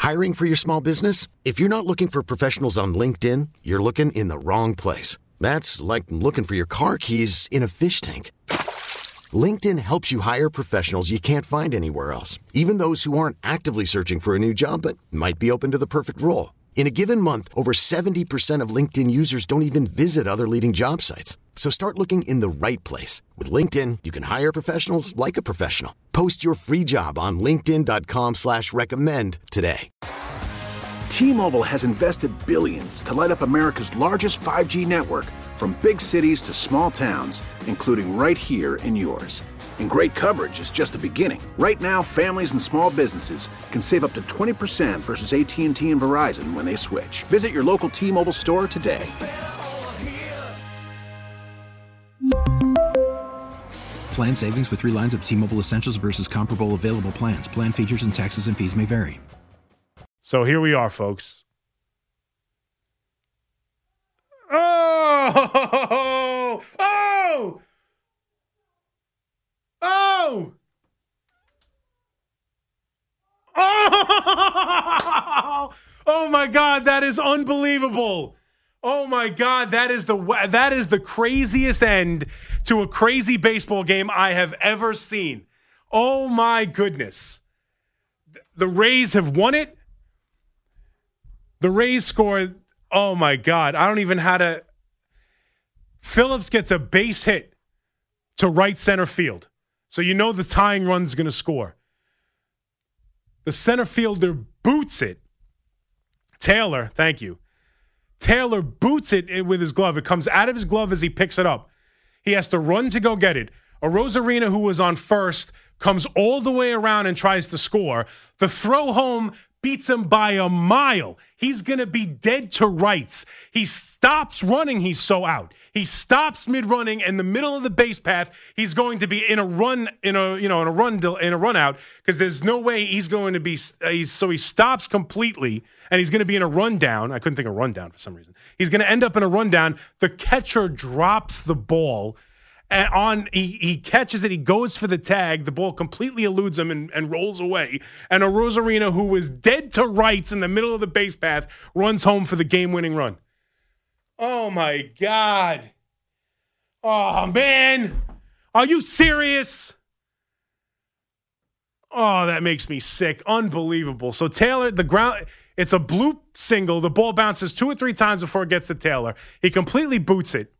Hiring for your small business? If you're not looking for professionals on LinkedIn, you're looking in the wrong place. That's like looking for your car keys in a fish tank. LinkedIn helps you hire professionals you can't find anywhere else, even those who aren't actively searching for a new job but might be open to the perfect role. In a given month, over 70% of LinkedIn users don't even visit other leading job sites. So start looking in the right place. With LinkedIn, you can hire professionals like a professional. Post your free job on linkedin.com/recommend today. T-Mobile has invested billions to light up America's largest 5G network, from big cities to small towns, including right here in yours. And great coverage is just the beginning. Right now, families and small businesses can save up to 20% versus AT&T and Verizon when they switch. Visit your local T-Mobile store today. Plan savings with 3 lines of T-Mobile Essentials versus comparable available plans. Plan features and taxes and fees may vary. So here we are, folks. Oh! Oh! Oh! Oh! Oh my God, that is unbelievable. Oh my God, that is the craziest end to a crazy baseball game I have ever seen. Oh my goodness. The Rays have won it. The Rays scored, oh my God, I don't even know how to. Phillips gets a base hit to right center field. So you know the tying run's going to score. The center fielder boots it. Taylor, thank you. Taylor boots it with his glove. It comes out of his glove as he picks it up. He has to run to go get it. Arozarena, who was on first, comes all the way around and tries to score. The throw home beats him by a mile. He's going to be dead to rights. He stops running. He's so out. He stops mid-running in the middle of the base path. He's going to be in a run out because there's no way he's going to be. So he stops completely and he's going to be in a rundown. I couldn't think of rundown for some reason. He's going to end up in a rundown. The catcher drops the ball. And he catches it. He goes for the tag. The ball completely eludes him and rolls away. And Arozarena, who was dead to rights in the middle of the base path, runs home for the game-winning run. Oh, my God. Oh, man. Are you serious? Oh, that makes me sick. Unbelievable. So Taylor, it's a bloop single. The ball bounces 2 or 3 times before it gets to Taylor. He completely boots it.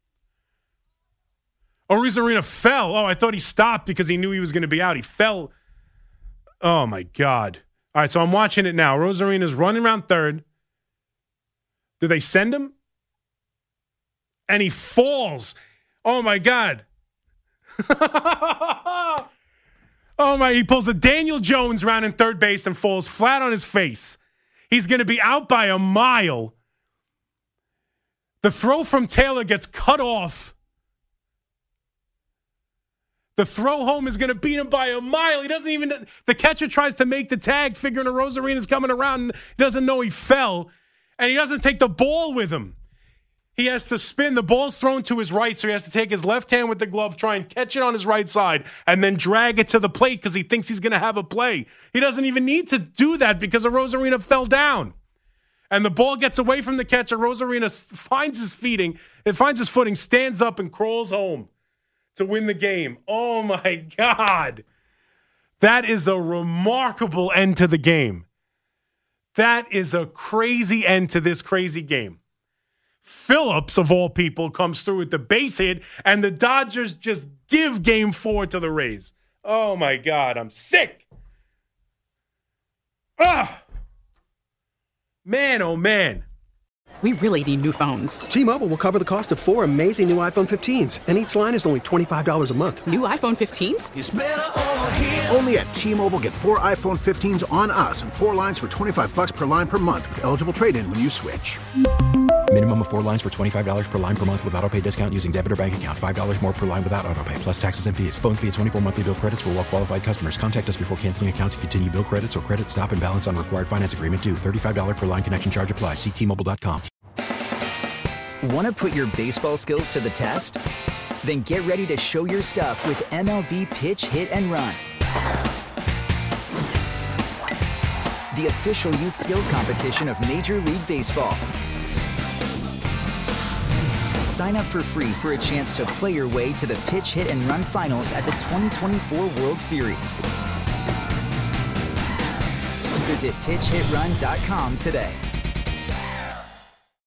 Arozarena fell. Oh, I thought he stopped because he knew he was going to be out. He fell. Oh, my God. All right, so I'm watching it now. Arozarena's running around third. Do they send him? And he falls. Oh, my God. Oh, my. He pulls a Daniel Jones round in third base and falls flat on his face. He's going to be out by a mile. The throw from Taylor gets cut off. The throw home is going to beat him by a mile. He doesn't even. The catcher tries to make the tag, figuring Arozarena's coming around. And he doesn't know he fell, and he doesn't take the ball with him. He has to spin. The ball's thrown to his right, so he has to take his left hand with the glove, try and catch it on his right side, and then drag it to the plate because he thinks he's going to have a play. He doesn't even need to do that because Arozarena fell down. And the ball gets away from the catcher. Arozarena finds his footing, stands up, and crawls home to win the game. Oh, my God. That is a remarkable end to the game. That is a crazy end to this crazy game. Phillips, of all people, comes through with the base hit, and the Dodgers just give Game 4 to the Rays. Oh, my God. I'm sick. Ah! Man, oh, man. We really need new phones. T-Mobile will cover the cost of 4 amazing new iPhone 15s, and each line is only $25 a month. New iPhone 15s? It's better over here. Only at T-Mobile, get 4 iPhone 15s on us and 4 lines for $25 per line per month with eligible trade-in when you switch. Minimum of 4 lines for $25 per line per month with autopay discount using debit or bank account. $5 more per line without autopay, plus taxes and fees. Phone fee at 24 monthly bill credits for well-qualified customers. Contact us before canceling account to continue bill credits or credit stop and balance on required finance agreement due. $35 per line connection charge applies. See T-Mobile.com. Want to put your baseball skills to the test? Then get ready to show your stuff with MLB Pitch, Hit, and Run. the official youth skills competition of Major League Baseball. Sign up for free for a chance to play your way to the Pitch Hit and Run Finals at the 2024 World Series. Visit pitchhitrun.com today.